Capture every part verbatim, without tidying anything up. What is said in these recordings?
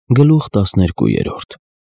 Գլուխ տասներկուերորդ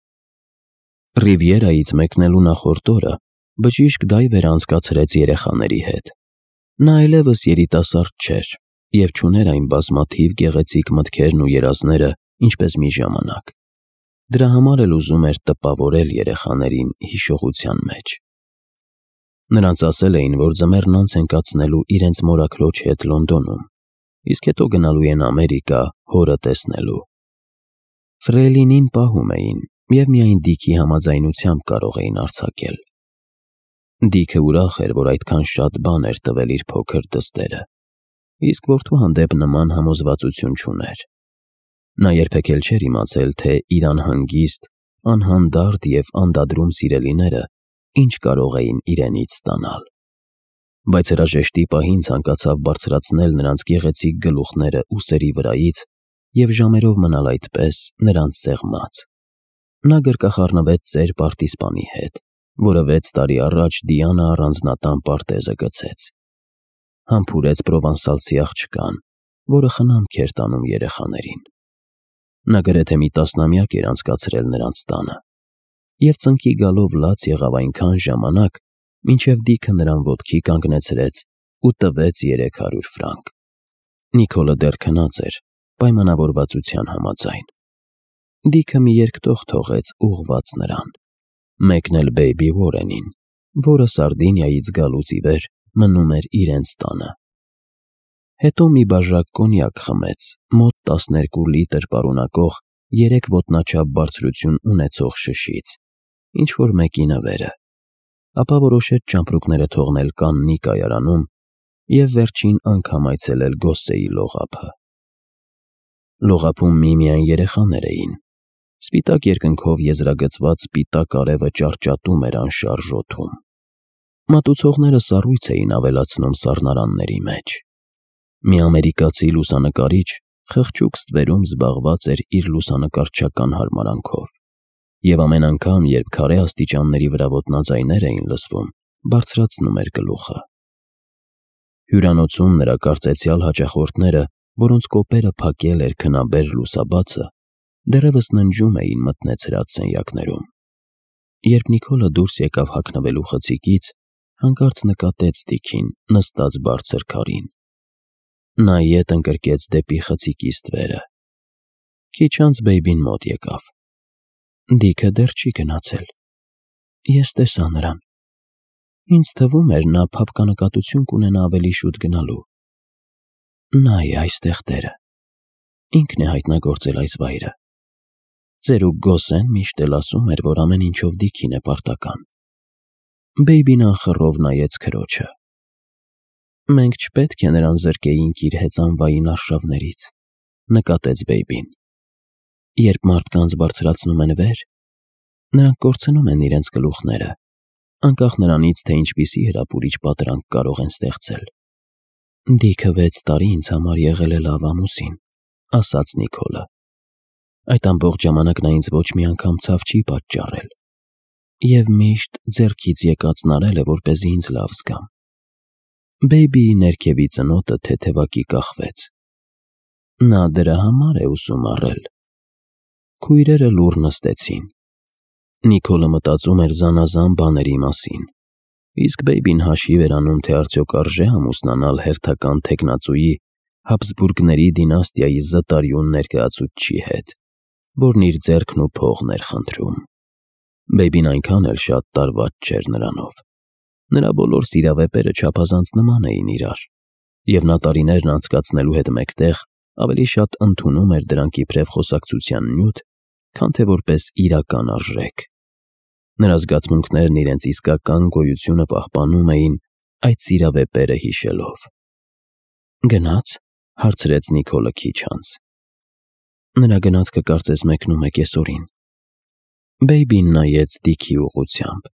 Ռիվիերայից մեկնելու նախորդ օրը բժիշկ Դայվերը անցկացրեց երեխաների հետ։ Նա այլևս երիտասարդ չէր և չուներ այն բազմաթիվ գեղեցիկ մտքերն ու երազները, ինչպես մի ժամանակ։ Դրա համար էլ ուզում էր տպավորել երեխաներին հիշողության մեջ։ Նրանց ասել էին, որ ձմեռն անց են կացնելու իրենց մորաքրոջ հետ Լոնդոնում, իսկ հետո գնալու են Ամերիկա հորը տեսնելու։ Ֆրեյլինին պահում էին և միայն Դիքի համաձայնությամբ կարող էին արձակել։ Դիքը ուրախ էր, որ այդքան շատ բան էր տվել իր փոքր դստերը, իսկ որդու հանդեպ նման համոզվածություն չուներ։ Նա երբեք էլ չէր իմացել, թե իր անհանգիստ, անհանդարտ և անդադրում սիրելիները ինչ կարող էին իրենից ստանալ։ Բայց հրաժեշտի պահին ցանկացավ բարձրացնել նրանց գեղեցիկ գլուխները ուսերի վրայից և ժամերով մնալ այդպես նրանց սեղմած։ Նա գրկախառնվեց ծեր պարտիզպանի հետ, որը վեց տարի առաջ Դիանա առանձնատան պարտեզը գցեց։ Համբուրեց պրովանսալցի աղջկան, որը խնամք էր տանում երեխաներին։ Նա գրեթե մի տասնամյակ էր անցկացրել նրանց տանը, և ծնկի գալով լաց եղավ այնքան ժամանակ, մինչև Դիքը նրան ոտքի կանգնեցրեց ու տվեց երեք հարյուր ֆրանկ։ Նիկոլը դեռ քնած էր, պայմանավորվածության համաձայն։ Դիքը մի երկտող թողեց ուղղված նրան, մեկն էլ բեյբի Ուորենին, որը Սարդինիայից գալուց ի վեր մնում էր իրենց տանը։ Հետո մի բաժակ կոնյակ խմեց մոտ տասներկու լիտր պարունակող երեք ոտնաչափ բարձրություն ունեցող շշից, ինչ-որ մեկի նվերը, ապա որոշեց ճամպրուկները թողնել Կաննի կայարանում և վերջին անգամ այցելել Գոսսեի լողափը։ Լողափում միմիայն երեխաներ էին։ Սպիտակ երկնքով եզրագծված սպիտակ արևը ճարճատում էր անշարժ օդում։ Մատուցողները սառույց էին ավելացնում սառնարանների մեջ։ Մի ամերիկացի լուսանկարիչ խղճուկ ստվերում զբաղված էր իր լուսանկարչական հարմարանքով, և ամեն անգամ, երբ քարե աստիճանների վրա ոտնաձայներ էին լսվում, բարձրացնում էր գլուխը։ Հյուրանոցում նրա կարծեցյալ հաճախորդները, որոնց կոպերը փակել էր քնաբեր լուսաբացը, դեռևս ննջում էին մթնեցրած սենյակներում։ Երբ Նիկոլը դուրս եկավ հագնվելու խցիկից, հանկարծ նկատեց Դիքին նստած բարձր քարին։ Նա ետ ընկրկեց դեպի խցիկի ստվերը։ Քիչ անց բեյբին մոտ եկավ։ Դիքը դեռ չի գնացել։ Ես տեսա նրան։ Ինձ թվում էր, նա փափկանկատություն կունենա ավելի շուտ գնալու։ Նա է այստեղ տերը։ Ինքն է հայտնագործել այս վայրը։ Ծերուկ Գոսսեն միշտ էլ ասում էր, որ ամեն ինչով Դիքին է պարտական։ Բեյբին անխռով նայեց քրոջը։ Մենք չպետք է նրան զրկեինք իր հեծանվային արշավներից, նկատեց բեյբին։ Երբ մարդկանց բարձրացնում են վեր, նրանք կորցնում են իրենց գլուխները, անկախ նրանից, թե ինչպիսի հրապուրիչ պատրանք կարող են ստեղծել։ Դիքը վեց տարի ինձ համար եղել է լավ ամուսին, ասաց Նիկոլը։ Այդ ամբողջ ժամանակ նա ինձ ոչ մի անգամ ցավ չի պատճառել և միշտ ձեռքից եկածն արել է, որպեսզի ինձ լավ զգամ։ Բեյբիի ներքևի ծնոտը թեթևակի կախվեց։ Նա դրա համար է ուսում առել։ Քույրերը լուռ նստեցին։ Նիկոլը մտածում էր զանազան բաների մասին, իսկ բեյբին հաշիվ էր անում, թե արդյոք արժե ամուսնանալ հերթական թեկնածուի Հաբսբուրգների դինաստիայի զտարյուն ներկայացուցչի հետ, որն իր ձեռքն ու փողն էր խնդրում։ Բեյբին այնքան էլ շատ տարված չէր նրանով։ Նրա բոլոր սիրավեպերը չափազանց նման էին իրար, և նա տարիներն անցկացնելու հետ մեկտեղ ավելի շատ ընդունում էր դրանք իբրև խոսակցության նյութ, քան թե որպես իրական արժեք։ Նրա զգացմունքներն իրենց իսկական գոյությունը պահպանում էին այդ սիրավեպերը հիշելով։ Գնա՞ց, հարցրեց Նիկոլը քիչ անց։ Նրա գնացքը կարծես մեկնում է կեսօրին։ Բեյբին նայեց Դիքի ուղղությամբ։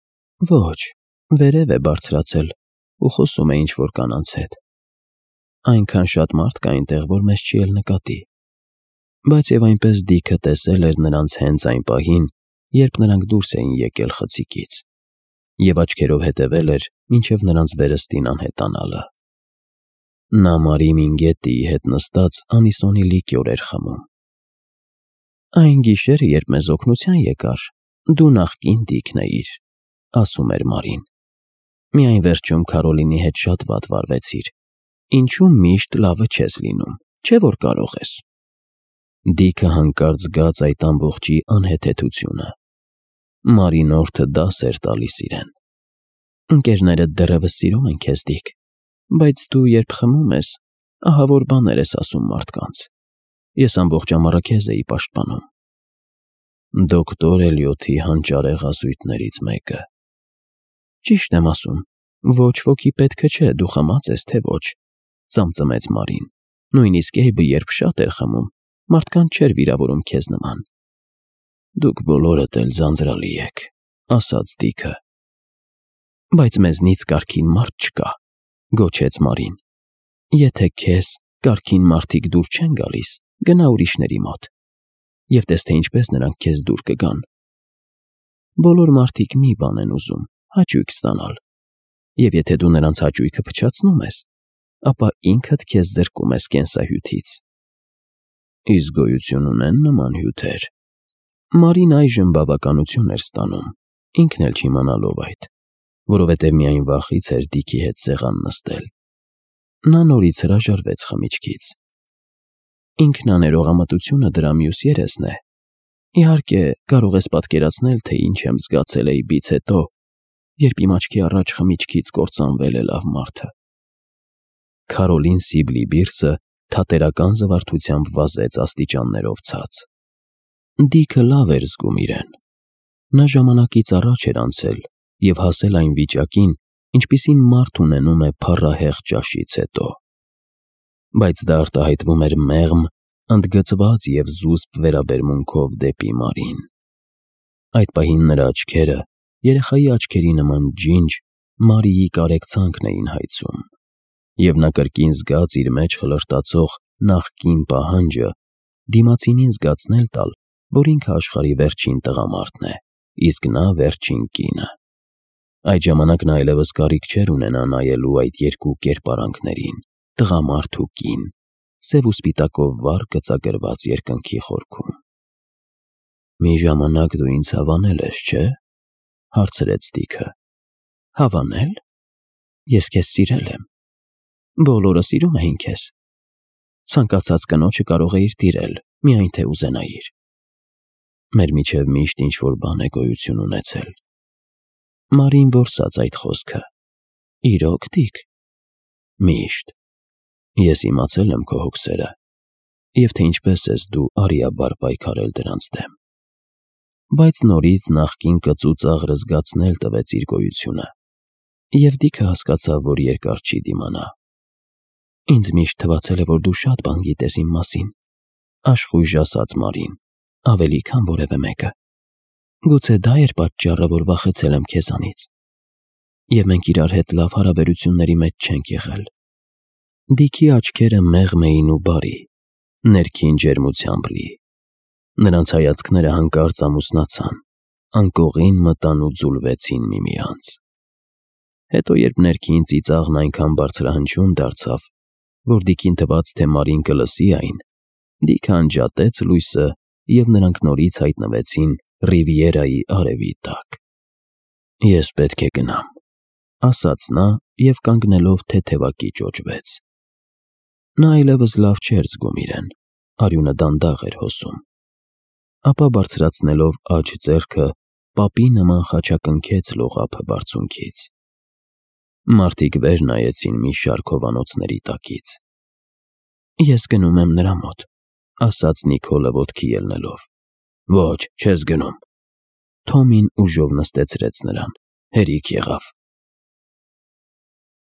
Ոչ, վերև է բարձրացել ու խոսում է ինչ-որ կանանց հետ։ Այնքան շատ մարդ կա այնտեղ, որ մեզ չի էլ նկատի։ Բայց և այնպես Դիքը տեսել էր նրանց հենց այն պահին, երբ նրանք դուրս էին եկել խցիկից, և աչքերով հետևել էր, մինչև նրանց վերստին անհետանալը։ Նա Մարի Մինգետիի հետ նստած անիսոնի լիկյոր էր խմում։ Այն գիշերը, երբ մեզ օգնության եկար, դու նախկին Դիկն էիր, ասում էր Մարին։ Միայն վերջում Քարոլինի հետ շատ վատ վարվեցիր, ինչու միշտ լավը չես լինում, չէ՞ որ կարող ես։ Դիկը հանկարծ զգաց այդ ամբողջի անհեթեթությունը։ Մարինորդը դաս էր տալիս իրեն։ Ընկերներդ դեռևս սիրում են քեզ, Դիկ, բայց դու երբ խմում ես, ահավոր բաներ ես ասում մարդկանց։ Ես ամբողջ ամառը քեզ էի պաշտպանում։ Դոկտոր Էլիոթի հանճարեղ ասույթներից մեկը։ Ճիշտ եմ ասում, ոչ ոքի պետքը չէ, դու խմած ես, թե ոչ, ծամծմեց Մարին։ Նույնիսկ Էյբը երբ շատ էր խմում, մարդկանց չէր վիրավորում քեզ նման։ Դուք բոլորդ էլ ձանձրալի եք, ասաց Դիկը։ Բայց մեզնից կարգին մարդ չկա, գոչեց Մարին։ Եթե քեզ կարգին մարդիկ դուր չեն գալիս, գնա ուրիշների մոտ, և տես թե ինչպես նրանք քեզ դուր կգան։ Բոլոր մարդիկ մի բան են ուզում, հաճույք ստանալ, և եթե դու նրանց հաճույքը փչացնում ես, ապա ինքդ քեզ զրկում ես կենսահյութից։ Իսկ գոյություն ունեն նման հյութեր։ Մարին այժմ բավականություն էր ստանում, ինքն էլ չիմանալով այդ, որովհետև միայն վախից էր Դիկի հետ սեղան նստել։ Նա նորից հրաժարվեց խմիչքից։ Ինքնաներողամտությունը դրա մյուս երեսն է։ Իհարկե, կարող ես պատկերացնել, թե ինչ եմ զգացել Էյբից հետո, երբ իմ աչքի առաջ խմիչքից կործանվել է լավ մարդը։ Քարոլին Սիբլի-Բիրսը թատերական զվարթությամբ վազեց աստիճաններով ցած։ Դիկը լավ էր զգում իրեն։ Նա ժամանակից առաջ էր անցել և հասել այն վիճակին, ինչպիսին մարդ ունենում է փառահեղ ճաշից հետո։ Բայց դա արտահայտվում էր մեղմ, ընդգծված և զուսպ վերաբերմունքով դեպի Մարին։ Այդ պահին նրա աչքերը, երեխայի աչքերի նման ջինջ, Մարիի կարեկցանքն էին հայցում, և նա կրկին զգաց իր մեջ խլրտացող նախկին պահանջը դիմացինին զգացնել տալ, որ ինքը աշխարհի վերջին տղամարդն է, իսկ նա վերջին կինը։ Այդ ժամանակ նա այլևս կարիք չէր ունենա նայելու այդ երկու կերպարանքներին՝ տղամարդ ու կին, սև ու սպիտակով վառ գծագրված երկնքի խորքում։ Մի ժամանակ դու ինձ հավանել ես, չէ՞, հարցրեց Դիկը։ Հավանել։ Ես քեզ սիրել եմ։ Բոլորը սիրում էին քեզ։ Ցանկացած կնոջը կարող է իր տիրել, միայն թե ուզենայիր։ Մեր միջև միշտ ինչ-որ բան է գոյություն ունեցել։ Մարին որսաց այդ խոսքը։ Իրոք, Դիկ։ Միշտ։ Ես իմացել եմ քո հոգսերը, և թե ինչպես ես դու արիաբար պայքարել դրանց դեմ։ Բայց նորից նախկին կծու ծաղրը զգացնել տվեց իր գոյությունը, և Դիկը հասկացավ, որ երկար չի դիմանա։ Ինձ միշտ թվացել է, որ դու շատ բան գիտես իմ մասին, աշխույժ ասաց Մարին, ավելի քան որևէ մեկը։ Գուցե դա էր պատճառը, որ վախեցել եմ քեզանից։ Եվ մենք իրար հետ լավ հարաբերությունների մեջ չենք եղել։ Դիկի աչքերը մեղմ էին ու բարի, ներքին ջերմությամբ լի։ Նրանց հայացքները հանկարծ ամուսնացան, անկողին մտան ու ձուլվեցին միմյանց։ Հետո, երբ ներքին ծիծաղն այնքան բարձրահնչյուն դարձավ, որ Դիկին թվաց, թե Մարին կլսի այն, Դիկը անջատեց լույսը, և նրանք նորից հայտնվեցին Ռիվիերայի արևի տակ։ Ես պետք է գնամ, ասաց նա և կանգնելով թեթևակի ճոճվեց։ Նա այլևս լավ չէր զգում իրեն, արյունը դանդաղ էր հոսում։ Ապա բարձրացնելով աջ ձեռքը, պապի նման խաչակնքեց լողափը բարձունքից։ Մարդիկ վեր նայեցին մի շարք հովանոցների տակից։ Ես գնում եմ նրա մոտ, ասաց Նիկոլը ոտքի ելնելով։ Ոչ, չես գնում։ Թոմին ուժով նստեցրեց նրան, հերիք եղավ։